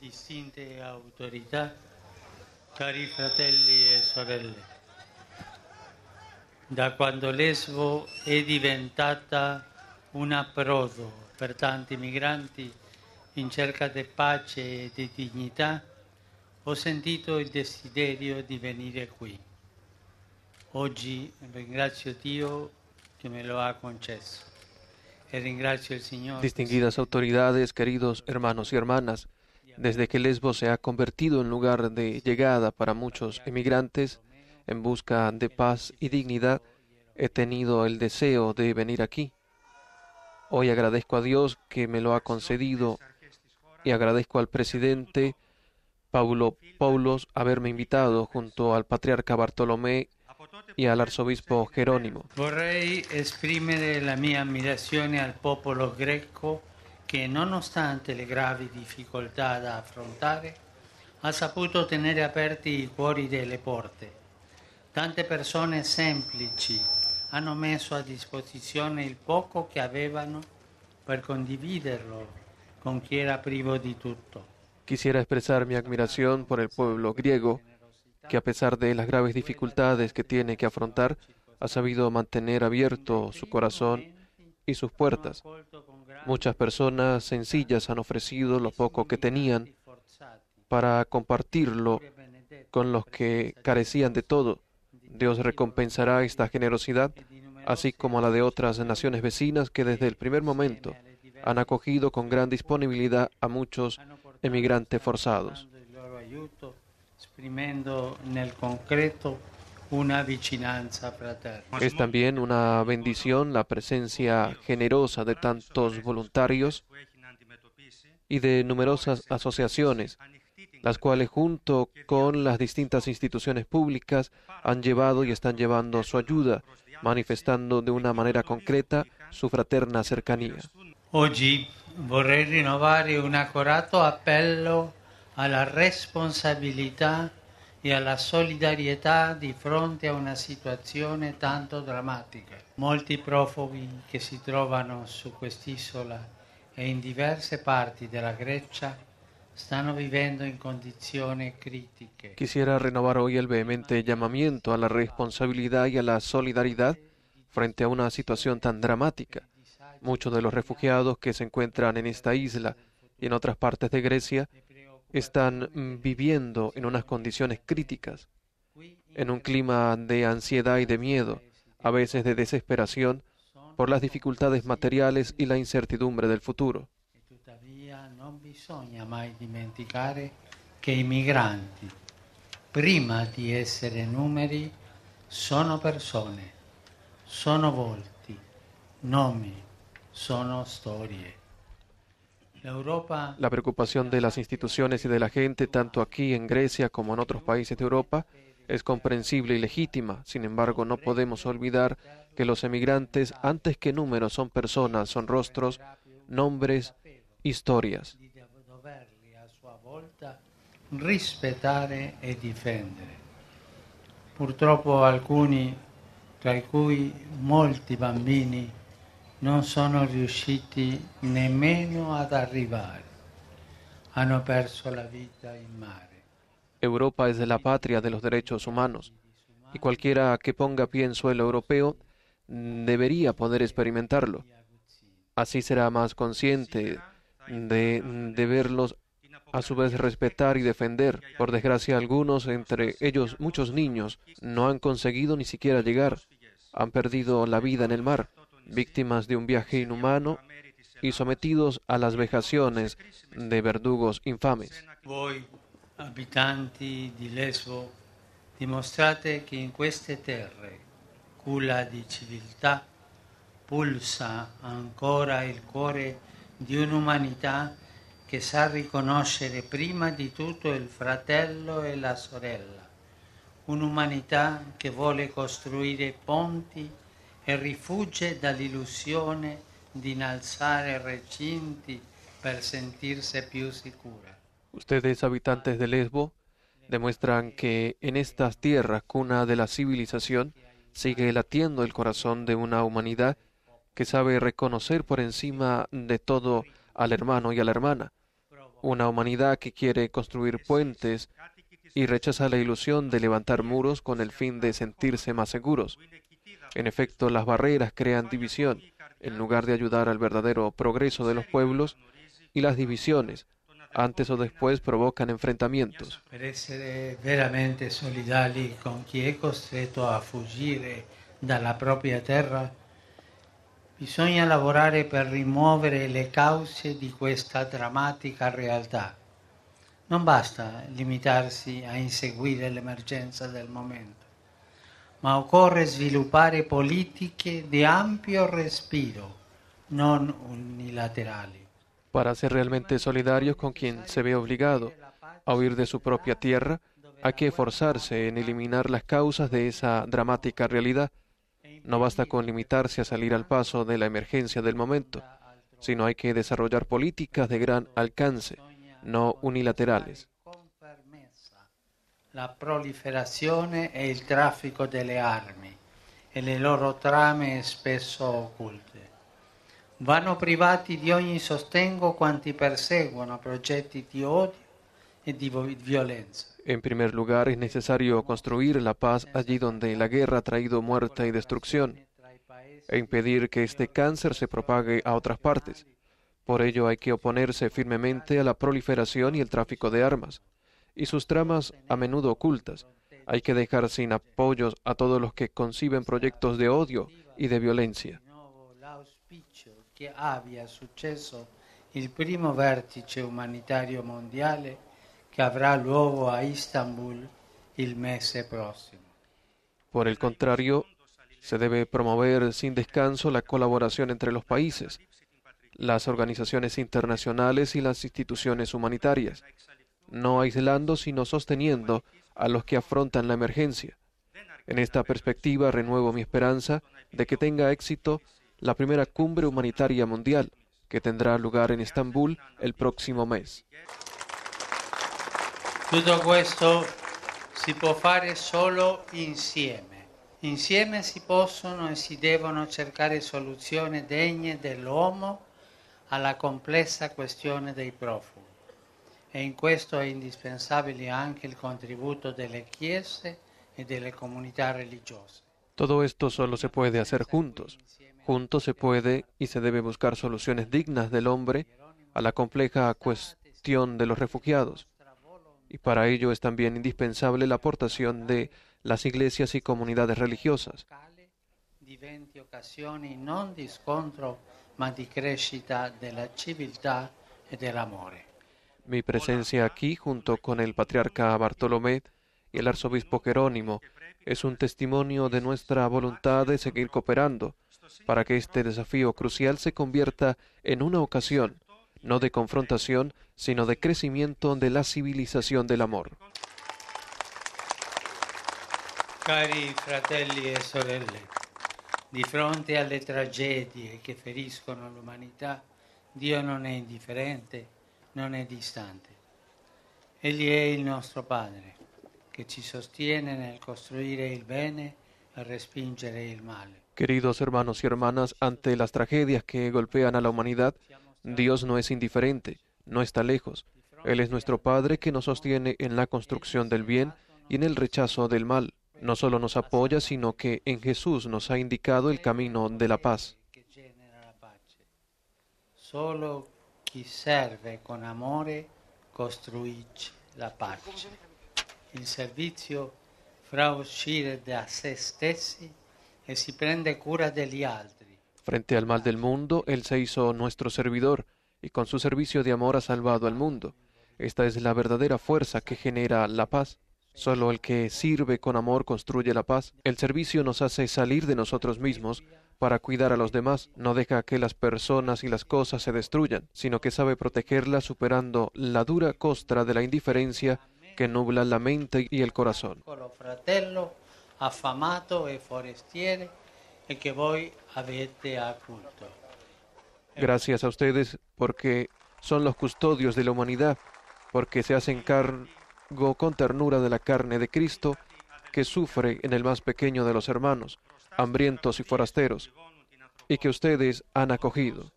Distinte autorità, cari fratelli e sorelle, da quando Lesbo è diventata un approdo per tanti migranti in cerca di pace e di dignità, ho sentito il desiderio di venire qui. Oggi ringrazio Dio que me lo ha conceso. Y ringrazio el Señor. Distinguidas autoridades, queridos hermanos y hermanas, desde que Lesbos se ha convertido en lugar de llegada para muchos emigrantes en busca de paz y dignidad, he tenido el deseo de venir aquí. Hoy agradezco a Dios que me lo ha concedido y agradezco al presidente Paulos haberme invitado junto al patriarca Bartolomé y al arzobispo Jerónimo. Vorrei esprimere la mia ammirazione al popolo greco che, nonostante le gravi difficoltà da affrontare, ha saputo tenere aperti i cuori delle porte. Tante persone semplici hanno messo a disposizione il poco che avevano per condividerlo con chi era privo di tutto. Quisiera expresar mi admiración por el pueblo griego, que a pesar de las graves dificultades que tiene que afrontar, ha sabido mantener abierto su corazón y sus puertas. Muchas personas sencillas han ofrecido lo poco que tenían para compartirlo con los que carecían de todo. Dios recompensará esta generosidad, así como la de otras naciones vecinas que desde el primer momento han acogido con gran disponibilidad a muchos emigrantes forzados. Esprimendo nel concreto una vicinanza fraterna. Es también una bendición la presencia generosa de tantos voluntarios y de numerosas asociaciones, las cuales junto con las distintas instituciones públicas han llevado y están llevando su ayuda, manifestando de una manera concreta su fraterna cercanía. Oggi vorrei rinnovare un accorato appello alla responsabilità e alla solidarietà di fronte a una situazione tanto drammatica. Molti profughi che si trovano su quest'isola e in diverse parti della Grecia stanno vivendo in condizioni critiche. Quisiera renovar hoy el vehemente llamamiento a la responsabilidad y a la solidaridad frente a una situación tan dramática. Muchos de los refugiados que se encuentran en esta isla y en otras partes de Grecia están viviendo en unas condiciones críticas, en un clima de ansiedad y de miedo, a veces de desesperación, por las dificultades materiales y la incertidumbre del futuro. Tuttavia non bisogna mai dimenticare che i migranti, prima di essere numeri, sono persone, sono volti, nomi, sono storie. La preocupación de las instituciones y de la gente, tanto aquí en Grecia como en otros países de Europa, es comprensible y legítima. Sin embargo, no podemos olvidar que los emigrantes, antes que números, son personas, son rostros, nombres, historias. Rispettare e difendere. Purtroppo alcuni, tra cui molti bambini, non sono riusciti nemmeno ad arrivare. Hanno perso la vita in mare. Europa es la patria de los derechos humanos, y cualquiera que ponga pie en suelo europeo debería poder experimentarlo. Así será más consciente de deberlos a su vez respetar y defender. Por desgracia, algunos, entre ellos muchos niños, no han conseguido ni siquiera llegar. Han perdido la vida en el mar, víctimas de un viaje inhumano y sometidos a las vejaciones de verdugos infames. Voi, abitanti di Lesbo, dimostrate che in queste terre, culla di civiltà, pulsa ancora il cuore di un'umanità che sa riconoscere prima di tutto il fratello e la sorella, un'umanità che vuole costruire ponti e rifugge dall'illusione di innalzare recinti per sentirsi più sicura. Ustedes, habitantes de Lesbo, demuestran que en estas tierras, cuna de la civilización, sigue latiendo el corazón de una humanidad que sabe reconocer por encima de todo al hermano y a la hermana, una humanidad que quiere construir puentes y rechaza la ilusión de levantar muros con el fin de sentirse más seguros. En efecto, las barreras crean división, en lugar de ayudar al verdadero progreso de los pueblos, y las divisiones, antes o después, provocan enfrentamientos. Per essere veramente solidali con chi è costretto a fuggire dalla propria terra, bisogna lavorare per rimuovere le cause di questa drammatica realtà. Non basta limitarsi a inseguire l'emergenza del momento, ma occorre sviluppare politiche di ampio respiro, non unilaterali. Para ser realmente solidarios con quien se ve obligado a huir de su propia tierra, hay que esforzarse en eliminar las causas de esa dramática realidad. No basta con limitarse a salir al paso de la emergencia del momento, sino hay que desarrollar políticas de gran alcance, no unilaterales. La proliferazione e il traffico delle armi e le loro trame spesso occulte. Vanno privati di ogni sostengo quanti perseguono progetti di odio e di violenza. En primer lugar, es necesario construir la paz allí donde la guerra ha traído muerte y destrucción, e impedir que este cáncer se propague a otras partes. Por ello hay que oponerse firmemente a la proliferación y el tráfico de armas, y sus tramas a menudo ocultas. Hay que dejar sin apoyos a todos los que conciben proyectos de odio y de violencia. Che abbia successo il primo vertice umanitario mondiale che avrà luogo a Istanbul il mese prossimo. Por el contrario, se debe promover sin descanso la colaboración entre los países, las organizaciones internacionales y las instituciones humanitarias, no aislando sino sosteniendo a los que afrontan la emergencia. En esta perspectiva renuevo mi esperanza de que tenga éxito la primera cumbre humanitaria mundial, que tendrá lugar en Estambul el próximo mes. Tutto questo si può fare solo insieme. Insieme si possono e si devono cercare soluzioni degne dell'uomo alla complessa questione dei profughi. E in questo è indispensabile anche il contributo delle chiese e delle comunità religiose. Todo esto solo se puede hacer juntos. Juntos se puede y se debe buscar soluciones dignas del hombre a la compleja cuestión de los refugiados. Y para ello es también indispensable la aportación de las iglesias y comunidades religiosas. Diventi occasioni non di scontro, ma di crescita della civiltà e dell'amore. Mi presencia aquí, junto con el patriarca Bartolomé y el arzobispo Jerónimo, es un testimonio de nuestra voluntad de seguir cooperando para que este desafío crucial se convierta en una ocasión, no de confrontación, sino de crecimiento de la civilización del amor. Cari fratelli e sorelle, di fronte alle tragedie che feriscono l'umanità, Dio non è indifferente, non è distante. Egli è il nostro Padre, che ci sostiene nel costruire il bene e respingere il male. Queridos hermanos y hermanas, ante las tragedias que golpean a la humanidad, Dios no es indiferente, no está lejos. Él es nuestro Padre que nos sostiene en la construcción del bien y en el rechazo del mal. No solo nos apoya, sino que en Jesús nos ha indicado el camino de la paz. Solo chi serve con amore costruisce la pace. Il servizio fa uscire da se stessi e si prende cura degli altri. Frente al mal del mundo, Él se hizo nuestro servidor y con su servicio de amor ha salvado al mundo. Esta es la verdadera fuerza que genera la paz. Solo el que sirve con amor construye la paz. El servicio nos hace salir de nosotros mismos para cuidar a los demás. No deja que las personas y las cosas se destruyan, sino que sabe protegerlas superando la dura costra de la indiferencia que nubla la mente y el corazón. Fratello, affamato e forestiere, e che voi avete accolto. Gracias a ustedes porque son los custodios de la humanidad, porque se hacen cargo con ternura de la carne de Cristo que sufre en el más pequeño de los hermanos, hambrientos y forasteros, y que ustedes han acogido.